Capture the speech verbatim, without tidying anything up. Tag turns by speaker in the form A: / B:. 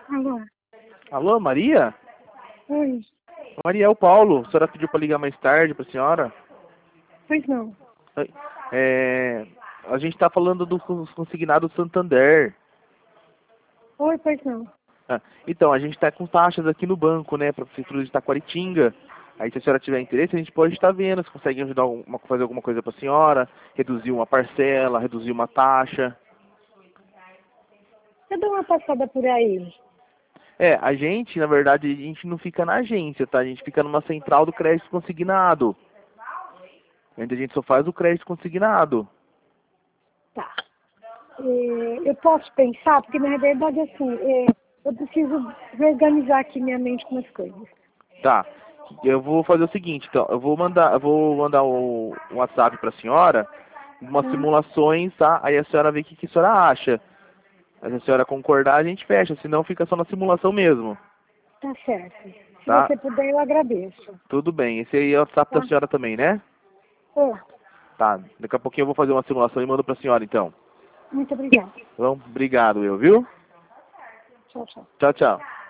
A: Alô?
B: Alô, Maria?
A: Oi.
B: Maria, é o Paulo. A senhora pediu para ligar mais tarde para a senhora?
A: Pois não.
B: É, a gente está falando do cons- consignado Santander.
A: Oi, pois não.
B: Ah, então, a gente está com taxas aqui no banco, né, para a prefeitura de Taquaritinga. Aí, se a senhora tiver interesse, a gente pode estar vendo se consegue ajudar uma, fazer alguma coisa para a senhora, reduzir uma parcela, reduzir uma taxa.
A: Eu dou uma passada por aí.
B: É, a gente, na verdade, a gente não fica na agência, tá? A gente fica numa central do crédito consignado. Onde a gente só faz o crédito consignado.
A: Tá. É, eu posso pensar, porque na verdade, assim, é, eu preciso reorganizar aqui minha mente com as coisas.
B: Tá. Eu vou fazer o seguinte, então, eu vou mandar, eu vou mandar o o WhatsApp para a senhora, umas
A: Tá?
B: simulações, tá? Aí a senhora vê o que, que a senhora acha. Aí se a senhora concordar, a gente fecha, senão fica só na simulação mesmo,
A: Tá certo. Se
B: tá?
A: você puder, eu agradeço.
B: Tudo bem. Esse aí é o WhatsApp da
A: Tá?
B: senhora também, né?
A: Ô,
B: Tá. Daqui a pouquinho eu vou fazer uma simulação e mando para a senhora, então.
A: muito obrigada.
B: Então, obrigado eu, viu?
A: Tchau, tchau.
B: Tchau, tchau.